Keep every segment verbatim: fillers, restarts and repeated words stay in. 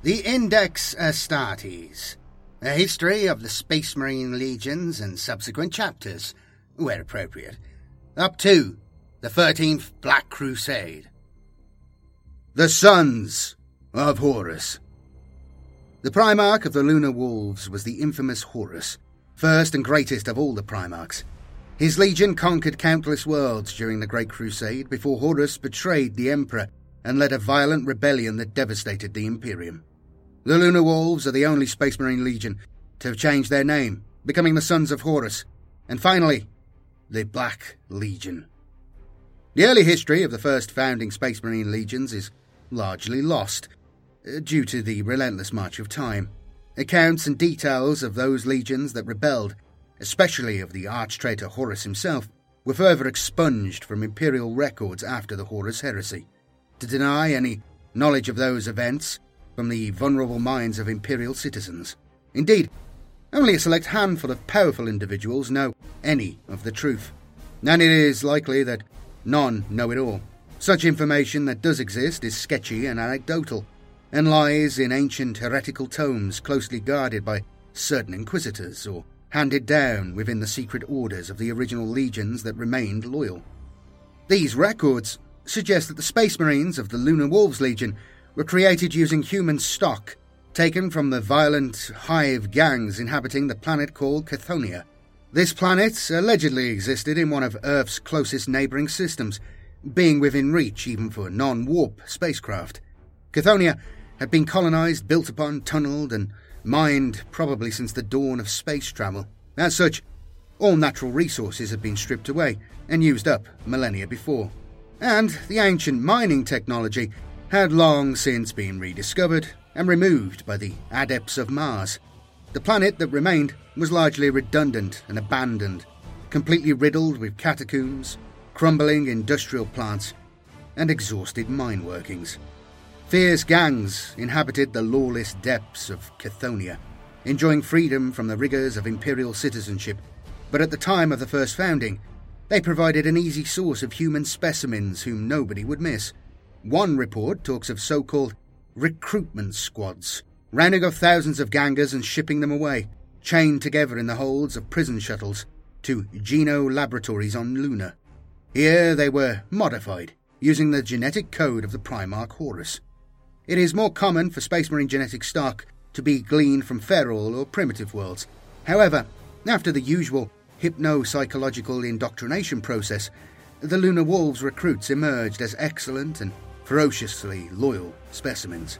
The Index Astartes, a history of the Space Marine legions and subsequent chapters, where appropriate, up to the thirteenth Black Crusade. The Sons of Horus. The Primarch of the Lunar Wolves was the infamous Horus, first and greatest of all the Primarchs. His legion conquered countless worlds during the Great Crusade before Horus betrayed the Emperor and led a violent rebellion that devastated the Imperium. The Lunar Wolves are the only Space Marine Legion to have changed their name, becoming the Sons of Horus, and finally, the Black Legion. The early history of the first founding Space Marine Legions is largely lost, uh, due to the relentless march of time. Accounts and details of those legions that rebelled, especially of the arch-traitor Horus himself, were further expunged from Imperial records after the Horus heresy. To deny any knowledge of those events from the vulnerable minds of Imperial citizens. Indeed, only a select handful of powerful individuals know any of the truth, and it is likely that none know it all. Such information that does exist is sketchy and anecdotal, and lies in ancient heretical tomes closely guarded by certain inquisitors, or handed down within the secret orders of the original legions that remained loyal. These records suggest that the Space Marines of the Lunar Wolves Legion were created using human stock, taken from the violent hive gangs inhabiting the planet called Chthoniya. This planet allegedly existed in one of Earth's closest neighbouring systems, being within reach even for non-warp spacecraft. Chthoniya had been colonised, built upon, tunnelled and mined probably since the dawn of space travel. As such, all natural resources had been stripped away and used up millennia before. And the ancient mining technology had long since been rediscovered and removed by the adepts of Mars. The planet that remained was largely redundant and abandoned, completely riddled with catacombs, crumbling industrial plants, and exhausted mine workings. Fierce gangs inhabited the lawless depths of Chthoniya, enjoying freedom from the rigours of imperial citizenship, but at the time of the first founding, they provided an easy source of human specimens whom nobody would miss. One report talks of so-called recruitment squads, rounding off thousands of gangers and shipping them away, chained together in the holds of prison shuttles, to Geno laboratories on Luna. Here they were modified, using the genetic code of the Primarch Horus. It is more common for Space Marine genetic stock to be gleaned from feral or primitive worlds. However, after the usual hypno-psychological indoctrination process, the Lunar Wolves recruits emerged as excellent and ferociously loyal specimens.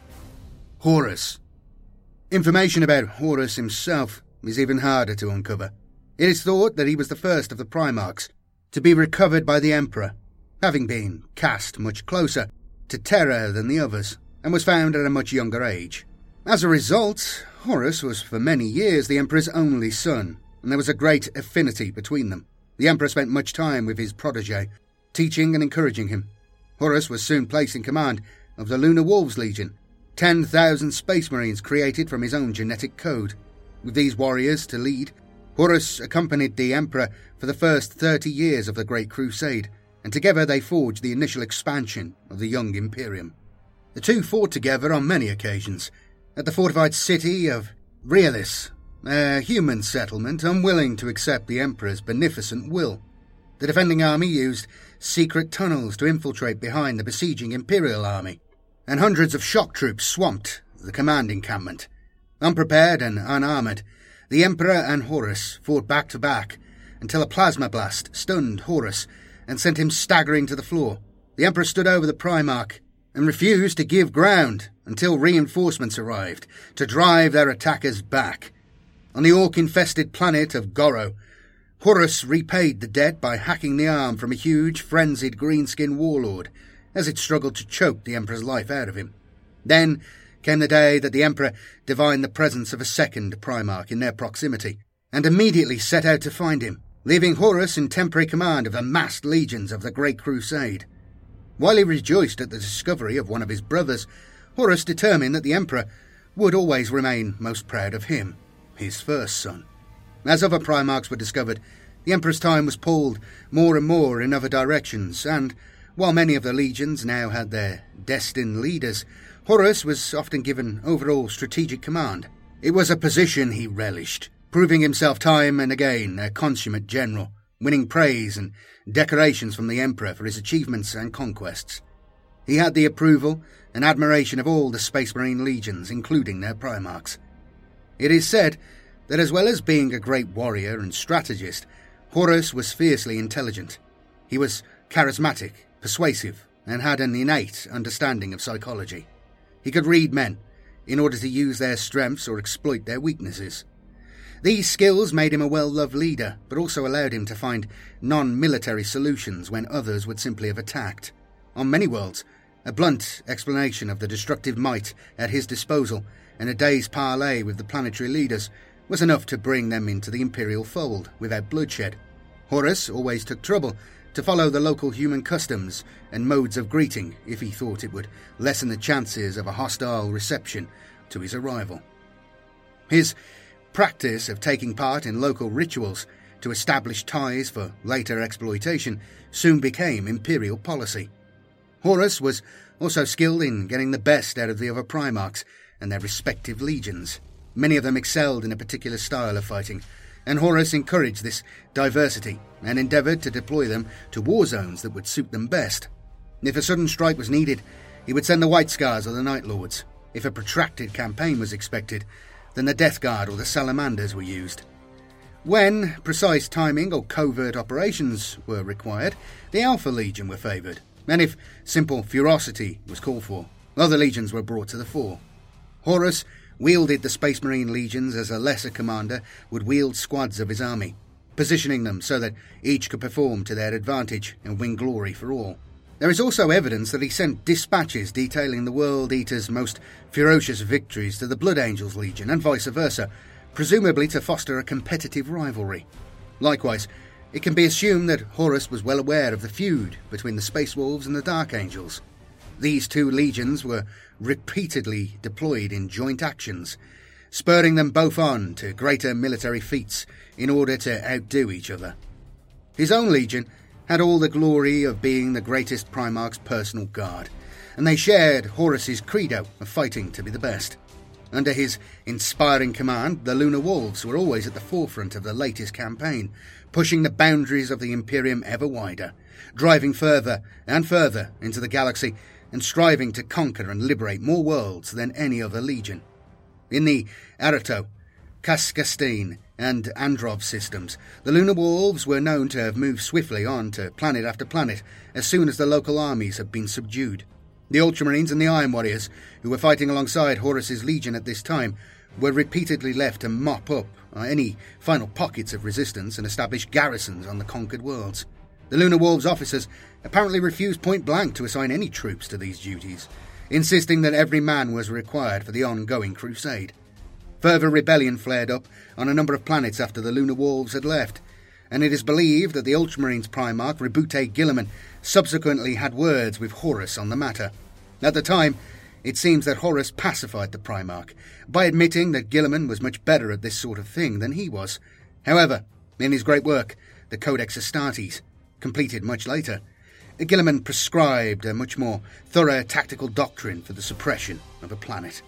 Horus. Information about Horus himself is even harder to uncover. It is thought that he was the first of the Primarchs to be recovered by the Emperor, having been cast much closer to Terra than the others, and was found at a much younger age. As a result, Horus was for many years the Emperor's only son, and there was a great affinity between them. The Emperor spent much time with his protégé, teaching and encouraging him. Horus was soon placed in command of the Lunar Wolves Legion, ten thousand Space Marines created from his own genetic code. With these warriors to lead, Horus accompanied the Emperor for the first thirty years of the Great Crusade, and together they forged the initial expansion of the young Imperium. The two fought together on many occasions, at the fortified city of Rielis, a human settlement unwilling to accept the Emperor's beneficent will. The defending army used secret tunnels to infiltrate behind the besieging Imperial army, and hundreds of shock troops swamped the command encampment. Unprepared and unarmoured, the Emperor and Horus fought back-to-back until a plasma blast stunned Horus and sent him staggering to the floor. The Emperor stood over the Primarch and refused to give ground until reinforcements arrived to drive their attackers back. On the orc-infested planet of Goro, Horus repaid the debt by hacking the arm from a huge, frenzied greenskin warlord as it struggled to choke the Emperor's life out of him. Then came the day that the Emperor divined the presence of a second Primarch in their proximity, and immediately set out to find him, leaving Horus in temporary command of the massed legions of the Great Crusade. While he rejoiced at the discovery of one of his brothers, Horus determined that the Emperor would always remain most proud of him, his first son. As other Primarchs were discovered, the Emperor's time was pulled more and more in other directions, and While many of the legions now had their destined leaders, Horus was often given overall strategic command. It was a position he relished, proving himself time and again a consummate general, winning praise and decorations from the Emperor for his achievements and conquests. He had the approval and admiration of all the Space Marine legions, including their Primarchs. It is said that as well as being a great warrior and strategist, Horus was fiercely intelligent. He was charismatic, persuasive, and had an innate understanding of psychology. He could read men in order to use their strengths or exploit their weaknesses. These skills made him a well-loved leader, but also allowed him to find non-military solutions when others would simply have attacked. On many worlds, a blunt explanation of the destructive might at his disposal and a day's parley with the planetary leaders was enough to bring them into the Imperial fold without bloodshed. Horus always took trouble to follow the local human customs and modes of greeting if he thought it would lessen the chances of a hostile reception to his arrival. His practice of taking part in local rituals to establish ties for later exploitation soon became Imperial policy. Horus was also skilled in getting the best out of the other Primarchs and their respective legions. Many of them excelled in a particular style of fighting, and Horus encouraged this diversity and endeavoured to deploy them to war zones that would suit them best. If a sudden strike was needed, he would send the White Scars or the Night Lords. If a protracted campaign was expected, then the Death Guard or the Salamanders were used. When precise timing or covert operations were required, the Alpha Legion were favoured, and if simple ferocity was called for, other legions were brought to the fore. Horus wielded the Space Marine legions as a lesser commander would wield squads of his army, positioning them so that each could perform to their advantage and win glory for all. There is also evidence that he sent dispatches detailing the World Eater's most ferocious victories to the Blood Angels Legion and vice versa, presumably to foster a competitive rivalry. Likewise, it can be assumed that Horus was well aware of the feud between the Space Wolves and the Dark Angels. These two legions were repeatedly deployed in joint actions, spurring them both on to greater military feats in order to outdo each other. His own legion had all the glory of being the greatest Primarch's personal guard, and they shared Horus's credo of fighting to be the best. Under his inspiring command, the Lunar Wolves were always at the forefront of the latest campaign, pushing the boundaries of the Imperium ever wider, driving further and further into the galaxy and striving to conquer and liberate more worlds than any other legion. In the Arato, Kaskastine, and Androv systems, the Lunar Wolves were known to have moved swiftly on to planet after planet as soon as the local armies had been subdued. The Ultramarines and the Iron Warriors, who were fighting alongside Horus's legion at this time, were repeatedly left to mop up any final pockets of resistance and establish garrisons on the conquered worlds. The Lunar Wolves officers apparently refused point-blank to assign any troops to these duties, insisting that every man was required for the ongoing crusade. Further rebellion flared up on a number of planets after the Lunar Wolves had left, and it is believed that the Ultramarines Primarch Rebute Guilliman subsequently had words with Horus on the matter. At the time, it seems that Horus pacified the Primarch by admitting that Guilliman was much better at this sort of thing than he was. However, in his great work, the Codex Astartes, completed much later, Guilliman prescribed a much more thorough tactical doctrine for the suppression of a planet.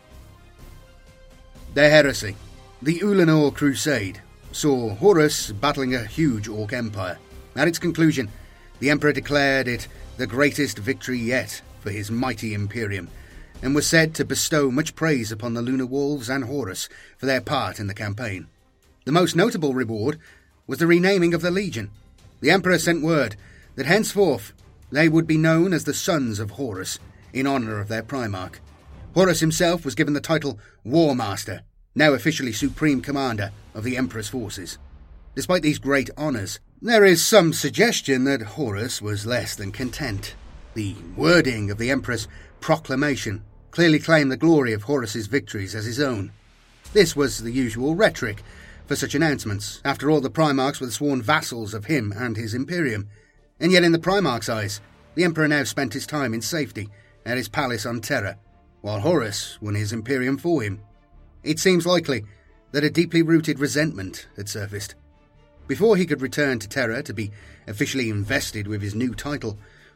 The Heresy. The Ulanor Crusade saw Horus battling a huge Orc empire. At its conclusion, the Emperor declared it the greatest victory yet for his mighty Imperium, and was said to bestow much praise upon the Lunar Wolves and Horus for their part in the campaign. The most notable reward was the renaming of the Legion. The Emperor sent word that henceforth they would be known as the Sons of Horus, in honour of their Primarch. Horus himself was given the title War Master, now officially Supreme Commander of the Emperor's forces. Despite these great honours, there is some suggestion that Horus was less than content. The wording of the Emperor's proclamation clearly claimed the glory of Horus's victories as his own. This was the usual rhetoric for such announcements. After all, the Primarchs were the sworn vassals of him and his Imperium, and yet in the Primarch's eyes, the Emperor now spent his time in safety at his palace on Terra, while Horus won his Imperium for him. It seems likely that a deeply rooted resentment had surfaced. Before he could return to Terra to be officially invested with his new title,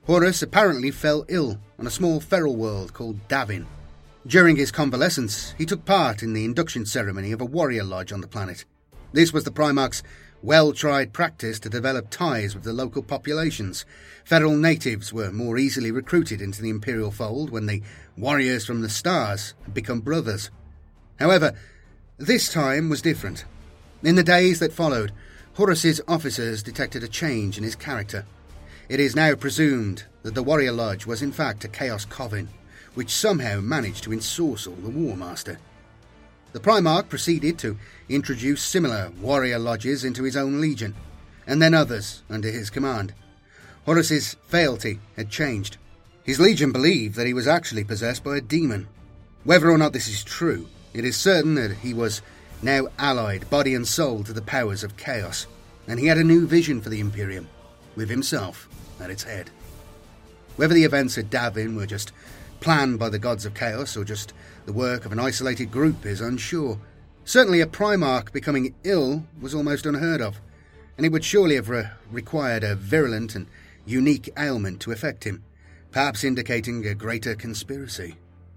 Horus apparently fell ill on a small feral world called Davin. During his convalescence, he took part in the induction ceremony of a warrior lodge on the planet. This was the Primarch's well-tried practice to develop ties with the local populations. Feral natives were more easily recruited into the Imperial fold when the warriors from the stars had become brothers. However, this time was different. In the days that followed, Horus's officers detected a change in his character. It is now presumed that the Warrior Lodge was in fact a Chaos Coven, which somehow managed to ensorcel the War Master. The Primarch proceeded to introduce similar warrior lodges into his own legion, and then others under his command. Horus's fealty had changed. His legion believed that he was actually possessed by a demon. Whether or not this is true, it is certain that he was now allied body and soul to the powers of chaos, and he had a new vision for the Imperium, with himself at its head. Whether the events at Davin were just planned by the gods of chaos or just the work of an isolated group is unsure. Certainly a Primarch becoming ill was almost unheard of, and it would surely have re- required a virulent and unique ailment to affect him, perhaps indicating a greater conspiracy.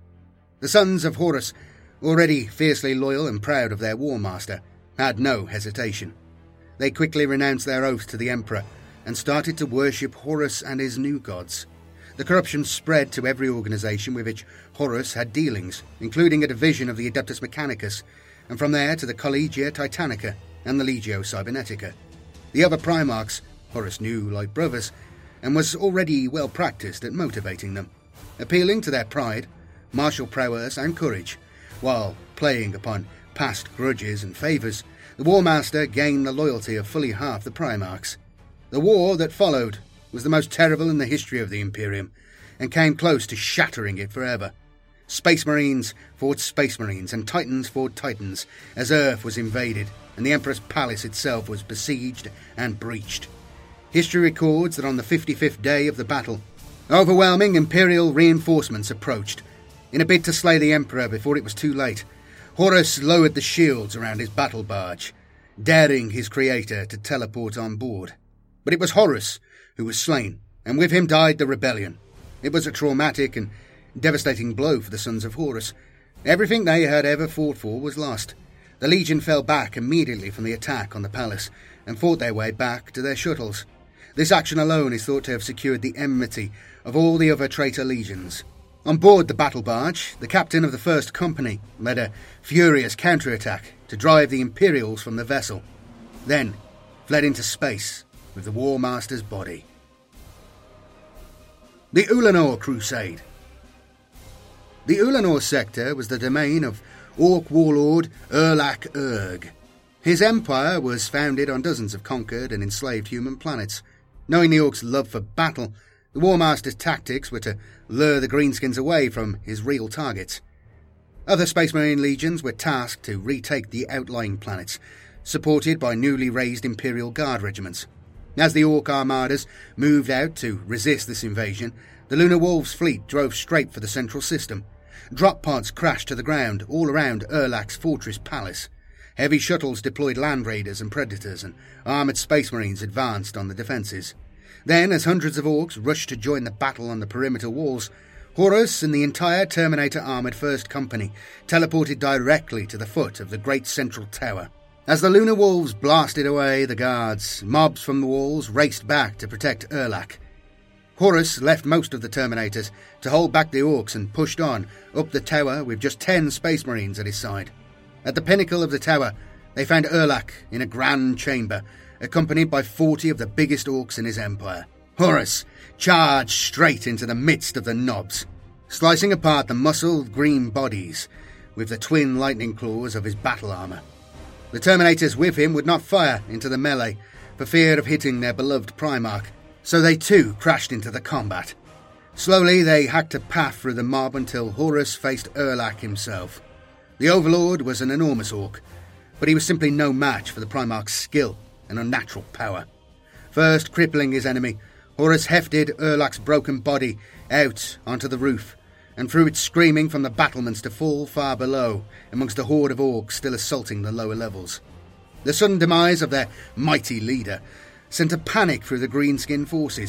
The sons of Horus, already fiercely loyal and proud of their War Master, had no hesitation. They quickly renounced their oath to the Emperor and started to worship Horus and his new gods. The corruption spread to every organisation with which Horus had dealings, including a division of the Adeptus Mechanicus, and from there to the Collegia Titanica and the Legio Cybernetica. The other Primarchs Horus knew like brothers, and was already well practised at motivating them, appealing to their pride, martial prowess and courage, while playing upon past grudges and favours. The War Master gained the loyalty of fully half the Primarchs. The war that followed was the most terrible in the history of the Imperium, and came close to shattering it forever. Space Marines fought Space Marines, and Titans fought Titans, as Earth was invaded, and the Emperor's palace itself was besieged and breached. History records that on the fifty-fifth day of the battle, overwhelming Imperial reinforcements approached. In a bid to slay the Emperor before it was too late, Horus lowered the shields around his battle barge, daring his creator to teleport on board. But it was Horus who was slain, and with him died the rebellion. It was a traumatic and devastating blow for the sons of Horus. Everything they had ever fought for was lost. The Legion fell back immediately from the attack on the palace, and fought their way back to their shuttles. This action alone is thought to have secured the enmity of all the other traitor legions. On board the battle barge, the captain of the First Company led a furious counterattack to drive the Imperials from the vessel, then fled into space with the War Master's body. The Ulanor Crusade. The Ulanor sector was the domain of Orc warlord Erlak Urg. His empire was founded on dozens of conquered and enslaved human planets. Knowing the Orcs' love for battle, the War Master's tactics were to lure the Greenskins away from his real targets. Other Space Marine legions were tasked to retake the outlying planets, supported by newly raised Imperial Guard regiments. As the Orc armadas moved out to resist this invasion, the Lunar Wolves' fleet drove straight for the central system. Drop pods crashed to the ground all around Erlak's fortress palace. Heavy shuttles deployed land raiders and predators, and armoured Space Marines advanced on the defences. Then, as hundreds of Orcs rushed to join the battle on the perimeter walls, Horus and the entire Terminator-armoured First Company teleported directly to the foot of the Great Central Tower. As the Lunar Wolves blasted away the guards, mobs from the walls raced back to protect Erlak. Horus left most of the Terminators to hold back the Orcs and pushed on up the tower with just ten Space Marines at his side. At the pinnacle of the tower, they found Erlak in a grand chamber, accompanied by forty of the biggest Orcs in his empire. Horus charged straight into the midst of the knobs, slicing apart the muscled green bodies with the twin lightning claws of his battle armour. The Terminators with him would not fire into the melee for fear of hitting their beloved Primarch, so they too crashed into the combat. Slowly they hacked a path through the mob until Horus faced Erlak himself. The Overlord was an enormous Orc, but he was simply no match for the Primarch's skill and unnatural power. First crippling his enemy, Horus hefted Erlak's broken body out onto the roof, and threw it screaming from the battlements to fall far below, amongst a horde of Orcs still assaulting the lower levels. The sudden demise of their mighty leader sent a panic through the Greenskin forces.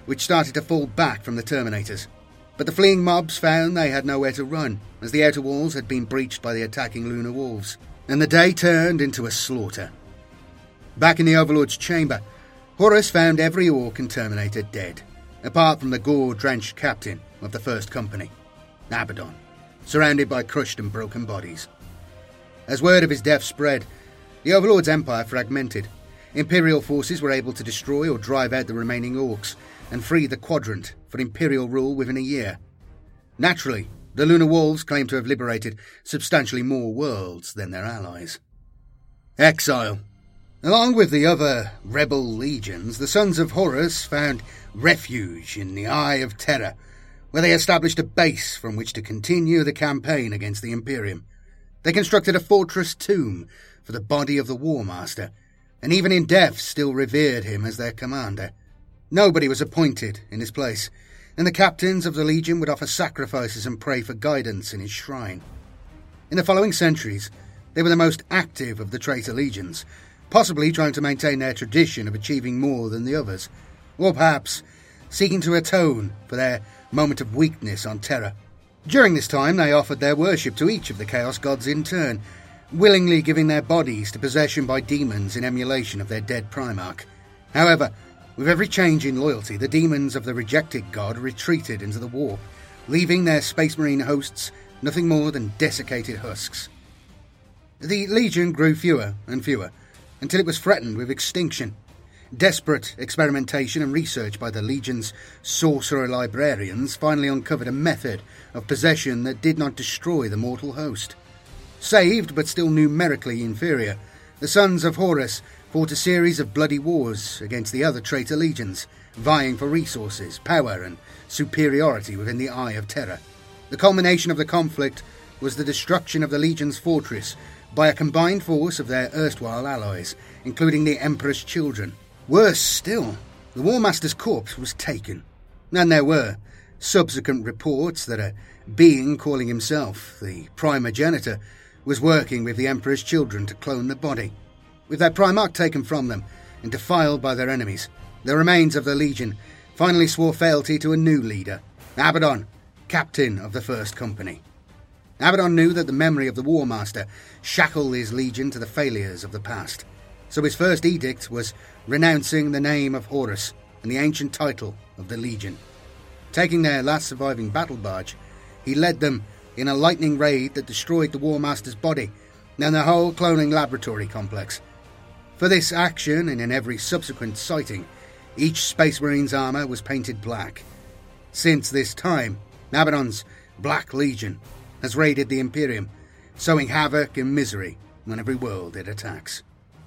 which started to fall back from the Terminators. But the fleeing mobs found they had nowhere to run, as the outer walls had been breached by the attacking lunar wolves, and the day turned into a slaughter. Back in the Overlord's chamber, Horus found every Ork and Terminator dead, apart from the gore-drenched captain of the First Company, Abaddon, surrounded by crushed and broken bodies. As word of his death spread, the Overlord's empire fragmented. Imperial forces were able to destroy or drive out the remaining Orks and free the Quadrant for Imperial rule within a year. Naturally, the Lunar Wolves claimed to have liberated substantially more worlds than their allies. Exile. Along with the other rebel legions, the Sons of Horus found refuge in the Eye of Terror, where they established a base from which to continue the campaign against the Imperium. They constructed a fortress tomb for the body of the War Master, and even in death still revered him as their commander. Nobody was appointed in his place, and the captains of the Legion would offer sacrifices and pray for guidance in his shrine. In the following centuries, they were the most active of the traitor legions, possibly trying to maintain their tradition of achieving more than the others, or perhaps seeking to atone for their moment of weakness on Terra. During this time, they offered their worship to each of the Chaos Gods in turn, willingly giving their bodies to possession by demons in emulation of their dead Primarch. However, with every change in loyalty, the demons of the rejected god retreated into the warp, leaving their Space Marine hosts nothing more than desiccated husks. The Legion grew fewer and fewer, until it was threatened with extinction. Desperate experimentation and research by the Legion's sorcerer librarians finally uncovered a method of possession that did not destroy the mortal host. Saved, but still numerically inferior, the Sons of Horus fought a series of bloody wars against the other traitor legions, vying for resources, power, and superiority within the Eye of Terror. The culmination of the conflict was the destruction of the Legion's fortress by a combined force of their erstwhile allies, including the Emperor's children. Worse still, the War Master's corpse was taken, and there were subsequent reports that a being calling himself the Primogenitor was working with the Emperor's children to clone the body. With their Primarch taken from them and defiled by their enemies, the remains of the Legion finally swore fealty to a new leader, Abaddon, captain of the First Company. Abaddon knew that the memory of the War Master shackled his Legion to the failures of the past, so his first edict was renouncing the name of Horus and the ancient title of the Legion. Taking their last surviving battle barge, he led them in a lightning raid that destroyed the War Master's body and the whole cloning laboratory complex. For this action, and in every subsequent sighting, each Space Marine's armour was painted black. Since this time, Abaddon's Black Legion has raided the Imperium, sowing havoc and misery on every world it attacks.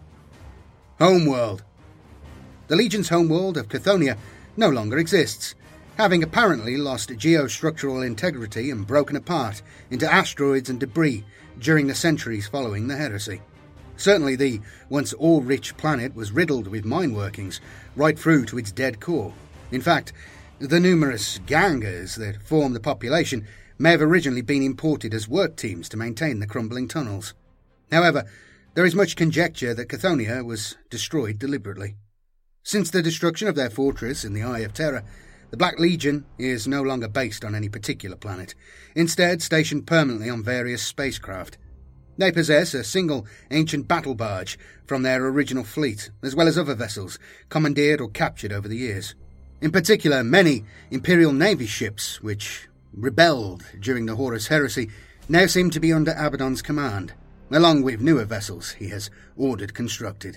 Homeworld. The Legion's homeworld of Chthoniya no longer exists, having apparently lost geostructural integrity and broken apart into asteroids and debris during the centuries following the heresy. Certainly the once ore-rich planet was riddled with mine workings right through to its dead core. In fact, the numerous gangers that form the population may have originally been imported as work teams to maintain the crumbling tunnels. However, there is much conjecture that Chthoniya was destroyed deliberately. Since the destruction of their fortress in the Eye of Terror, the Black Legion is no longer based on any particular planet, instead stationed permanently on various spacecraft. They possess a single ancient battle barge from their original fleet, as well as other vessels commandeered or captured over the years. In particular, many Imperial Navy ships, which rebelled during the Horus Heresy, now seem to be under Abaddon's command, along with newer vessels he has ordered constructed.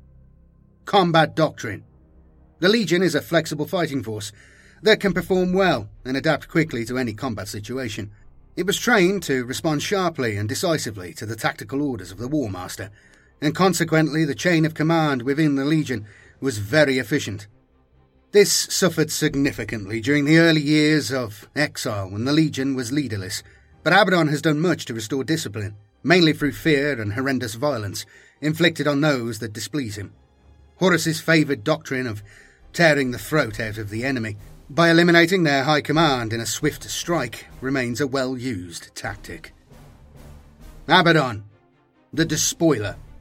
Combat Doctrine. The Legion is a flexible fighting force that can perform well and adapt quickly to any combat situation. It was trained to respond sharply and decisively to the tactical orders of the War Master, and consequently the chain of command within the Legion was very efficient. This suffered significantly during the early years of exile when the Legion was leaderless, but Abaddon has done much to restore discipline, mainly through fear and horrendous violence inflicted on those that displease him. Horus's favoured doctrine of tearing the throat out of the enemy by eliminating their high command in a swift strike remains a well-used tactic. Abaddon, the Despoiler.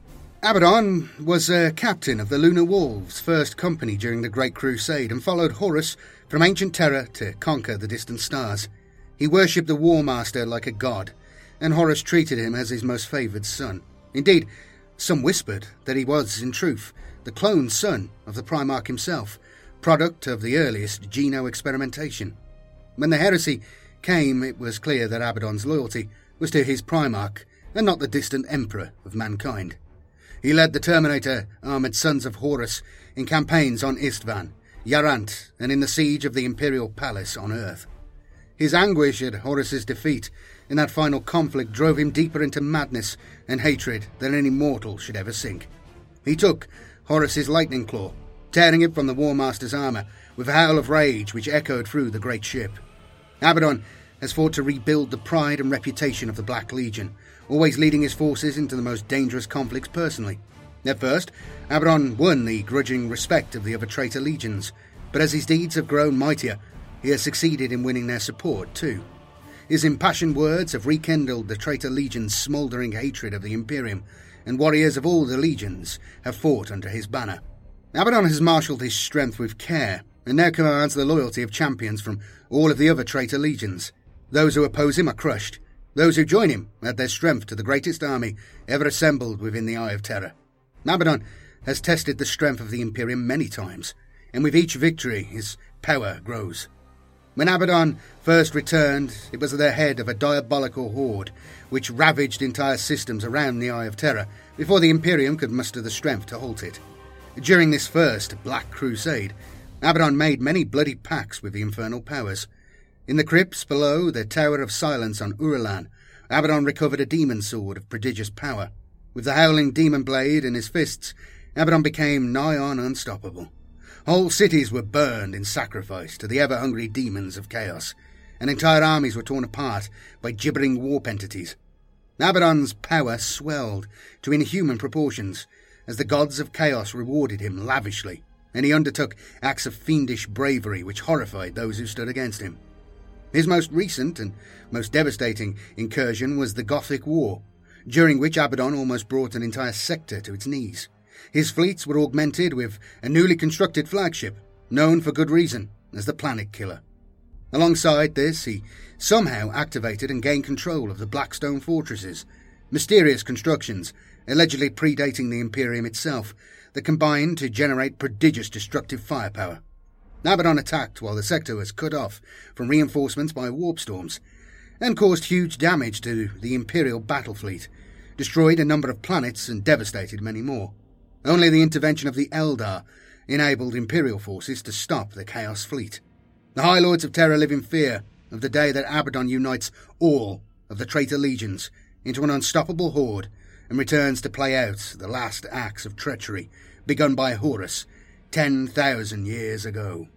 Abaddon was a captain of the Lunar Wolves' first company during the Great Crusade and followed Horus from ancient Terra to conquer the distant stars. He worshipped the War Master like a god, and Horus treated him as his most favoured son. Indeed, some whispered that he was, in truth, the clone son of the Primarch himself, product of the earliest geno-experimentation. When the heresy came, it was clear that Abaddon's loyalty was to his Primarch and not the distant emperor of mankind. He led the Terminator-armoured Sons of Horus in campaigns on Istvan, Yarant, and in the siege of the Imperial Palace on Earth. His anguish at Horus's defeat in that final conflict drove him deeper into madness and hatred than any mortal should ever sink. He took Horus's lightning claw, tearing it from the War Master's armour with a howl of rage which echoed through the great ship. Abaddon has fought to rebuild the pride and reputation of the Black Legion, always leading his forces into the most dangerous conflicts personally. At first, Abaddon won the grudging respect of the other traitor legions, but as his deeds have grown mightier, he has succeeded in winning their support too. His impassioned words have rekindled the traitor legion's smouldering hatred of the Imperium, and warriors of all the legions have fought under his banner. Abaddon has marshalled his strength with care, and now commands the loyalty of champions from all of the other traitor legions. Those who oppose him are crushed. Those who join him add their strength to the greatest army ever assembled within the Eye of Terror. Abaddon has tested the strength of the Imperium many times, and with each victory his power grows. When Abaddon first returned, it was at the head of a diabolical horde which ravaged entire systems around the Eye of Terror before the Imperium could muster the strength to halt it. During this first Black Crusade, Abaddon made many bloody pacts with the infernal powers. In the crypts below the Tower of Silence on Uralan, Abaddon recovered a demon sword of prodigious power. With the howling demon blade in his fists, Abaddon became nigh on unstoppable. Whole cities were burned in sacrifice to the ever-hungry demons of chaos, and entire armies were torn apart by gibbering warp entities. Abaddon's power swelled to inhuman proportions, as the gods of chaos rewarded him lavishly, and he undertook acts of fiendish bravery which horrified those who stood against him. His most recent and most devastating incursion was the Gothic War, during which Abaddon almost brought an entire sector to its knees. His fleets were augmented with a newly constructed flagship, known for good reason as the Planet Killer. Alongside this, he somehow activated and gained control of the Blackstone fortresses, mysterious constructions allegedly predating the Imperium itself, that combined to generate prodigious destructive firepower. Abaddon attacked while the sector was cut off from reinforcements by warp storms, and caused huge damage to the Imperial battle fleet, destroyed a number of planets and devastated many more. Only the intervention of the Eldar enabled Imperial forces to stop the Chaos Fleet. The High Lords of Terror live in fear of the day that Abaddon unites all of the traitor legions into an unstoppable horde and returns to play out the last acts of treachery begun by Horus ten thousand years ago.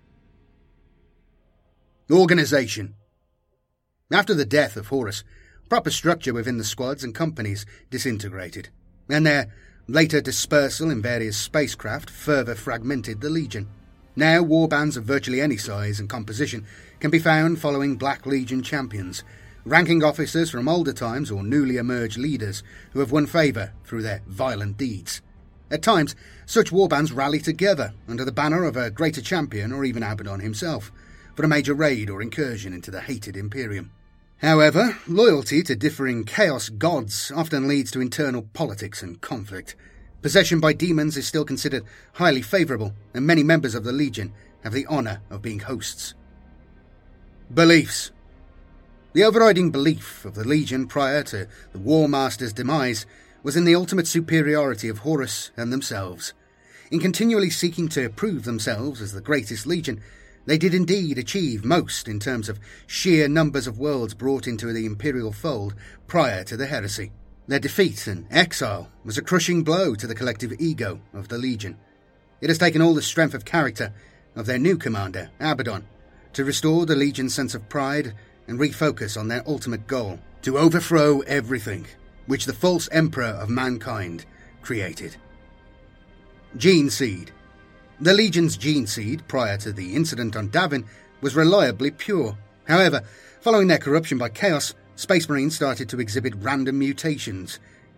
Organisation. After the death of Horus, proper structure within the squads and companies disintegrated, and their later dispersal in various spacecraft further fragmented the Legion. Now warbands of virtually any size and composition can be found following Black Legion champions, ranking officers from older times or newly emerged leaders who have won favour through their violent deeds. At times, such warbands rally together under the banner of a greater champion or even Abaddon himself for a major raid or incursion into the hated Imperium. However, loyalty to differing chaos gods often leads to internal politics and conflict. Possession by demons is still considered highly favourable, and many members of the Legion have the honour of being hosts. Beliefs. The overriding belief of the Legion prior to the War Master's demise was in the ultimate superiority of Horus and themselves. In continually seeking to prove themselves as the greatest Legion, they did indeed achieve most in terms of sheer numbers of worlds brought into the Imperial fold prior to the heresy. Their defeat and exile was a crushing blow to the collective ego of the Legion. It has taken all the strength of character of their new commander, Abaddon, to restore the Legion's sense of pride and refocus on their ultimate goal, to overthrow everything which the false emperor of mankind created. Gene Seed. The Legion's gene seed, prior to the incident on Davin, was reliably pure. However, following their corruption by Chaos, Space Marines started to exhibit random mutations,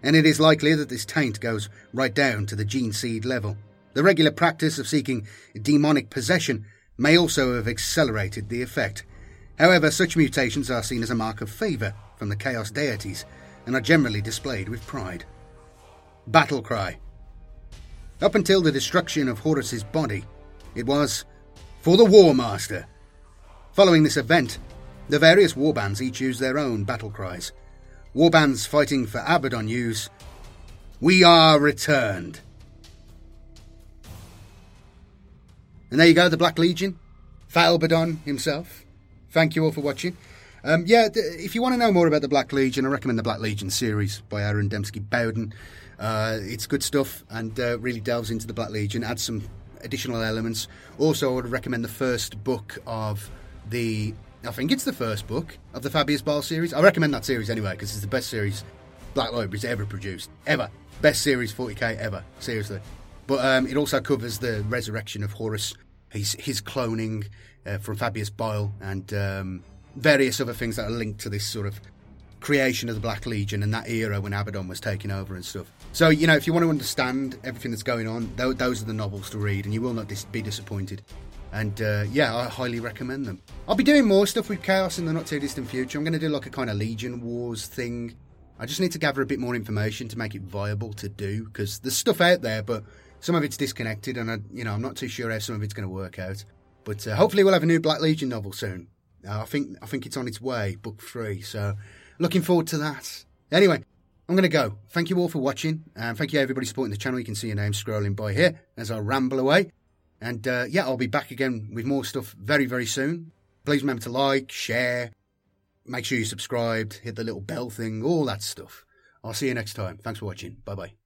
and it is likely that this taint goes right down to the gene seed level. The regular practice of seeking demonic possession may also have accelerated the effect. However, such mutations are seen as a mark of favour from the Chaos deities, and are generally displayed with pride. Battle cry. Up until the destruction of Horus's body, it was, "For the War Master." Following this event, the various warbands each use their own battle cries. Warbands fighting for Abaddon use, "We are returned." And there you go, the Black Legion, Fat Abaddon himself. Thank you all for watching. Um, yeah, th- if you want to know more about the Black Legion, I recommend the Black Legion series by Aaron Dembski-Bowden. Uh, it's good stuff and uh, really delves into the Black Legion, adds some additional elements. Also, I would recommend the first book of the... I think it's the first book of the Fabius Bile series. I recommend that series anyway, because it's the best series Black Library's ever produced. Ever. Best series forty K ever. Seriously. But um, it also covers the resurrection of Horus, his, his cloning uh, from Fabius Bile, and um, various other things that are linked to this sort of creation of the Black Legion and that era when Abaddon was taking over and stuff. So, you know, if you want to understand everything that's going on, th- those are the novels to read, and you will not dis- be disappointed. And, uh, yeah, I highly recommend them. I'll be doing more stuff with Chaos in the not-too-distant future. I'm going to do, like, a kind of Legion Wars thing. I just need to gather a bit more information to make it viable to do, because there's stuff out there, but some of it's disconnected, and, I, you know, I'm not too sure how some of it's going to work out. But uh, hopefully we'll have a new Black Legion novel soon. Uh, I think I think it's on its way, book three, so looking forward to that. Anyway, I'm going to go. Thank you all for watching, and thank you everybody supporting the channel. You can see your name scrolling by here as I ramble away. And uh, yeah, I'll be back again with more stuff very, very soon. Please remember to like, share, make sure you're subscribed, hit the little bell thing, all that stuff. I'll see you next time. Thanks for watching. Bye-bye.